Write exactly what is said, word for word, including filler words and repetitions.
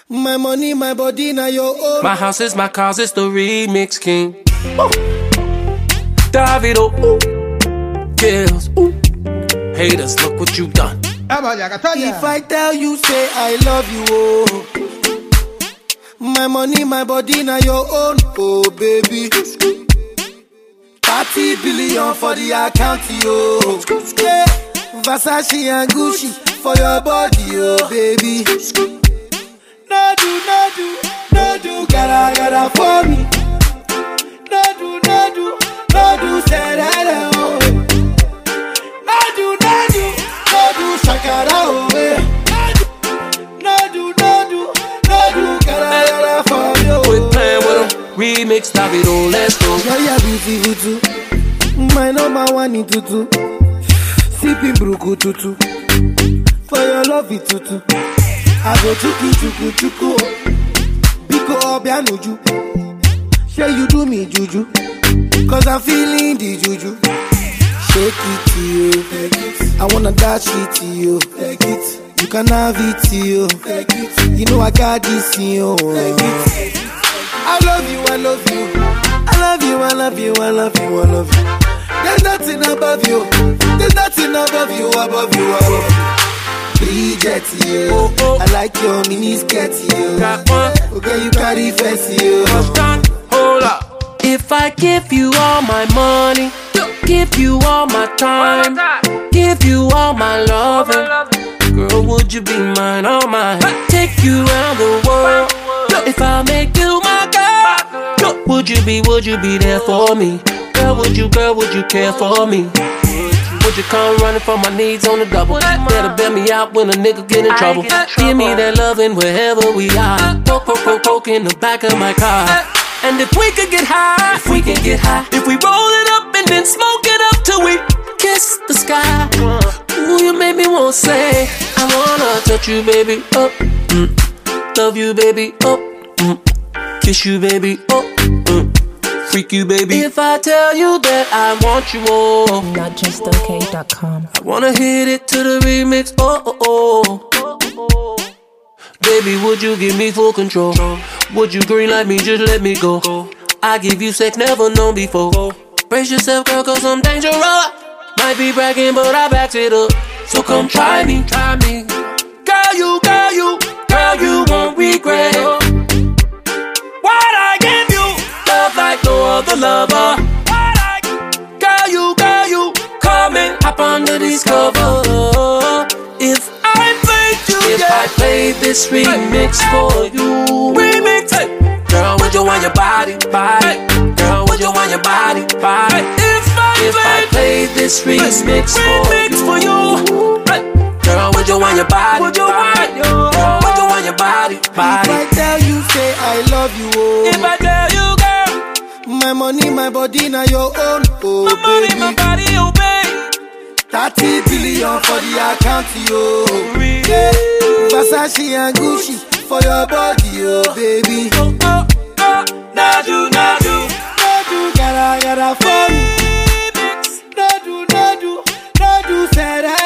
My money, my body, now your own. My house is my cause, it's the remix king. Ooh. Davido, ooh. Kills, ooh. Haters, look what you done. If I tell you, say I love you, oh. My money, my body, now your own, oh baby. thirty billion for the account, yo. Yeah. Versace and Gucci for your body, oh baby. No do, no do, no do, gotta, gotta for me. No do, no do, no do, say that, oh. No do, no do, no do, shakara, oh. No do, no do, no do, gotta, gotta for me, oh. Quit playing with them, remix, Davido, let's go. Yeah, yeah, beautiful too. My number one in tutu. Sipping bruku tutu. For your love it tutu. I go chuku chuku chuku. Biko obianuju. Say you do me juju. Cause I'm feeling the juju. Shake it to you. I wanna dash it to you. You can have it to you. You know I got this in you. I love you, I love you. I love you, I love you, I love you, I love you. There's nothing above you. There's nothing above you, above you, above you. Bridget, you. Oh, oh. I like your mini skirt, you. Got one. Okay, you carry fancy, you. Hold up. If I give you all my money, give you all my time, give you all my loving, girl, would you be mine, all mine? Take you around the world. If I make you my girl, would you be, would you be there for me? Girl, would you, girl, would you care for me? Would you come running for my needs on the double? Better bail me out when a nigga get in trouble. Give me that loving wherever we are. Poke, poke, poke, poke in the back of my car. And if we could get high, if we can get high, if we roll it up and then smoke it up till we kiss the sky. Ooh, you made me want to say, I wanna touch you, baby, up. Mm. Love you, baby, up. Mm. Kiss you, baby, up. Mm. Freak you, baby. If I tell you that I want you, oh. not just okay dot com. I wanna hit it to the remix, oh, oh, oh. Baby, would you give me full control? Would you green like me, just let me go? I give you sex never known before. Brace yourself, girl, cause I'm dangerous. Might be bragging, but I backed it up. So come try me, try me. Girl, you, girl, you, girl, you won't regret. What I give you, love like no other lover. What I, girl, you, girl, you, come and hop under these covers. If I played you, if yeah. I played this remix for you, remix, hey. Girl, would you want your body, body? Hey. Girl, would you want your body, body? Hey. If I if played, I played this remix, remix for you, hey. Girl, would you want your body, would you want your, girl, would you want your body, body? If I tell you, say I love you, oh. If I tell you, girl, my money, my body, now your own, oh my baby. money, my body, oh baby. thirty billion for the account, yo. Yeah. Versace and Gucci for your body, oh baby. Oh, oh, oh. Nadu, nadu, nadu, gotta, gotta for me. No do, no do, no do, say that.